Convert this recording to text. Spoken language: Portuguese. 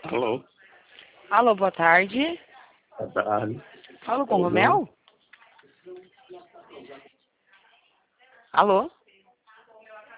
Alô? Alô, boa tarde. Boa tarde. Falo com o Romel? Alô?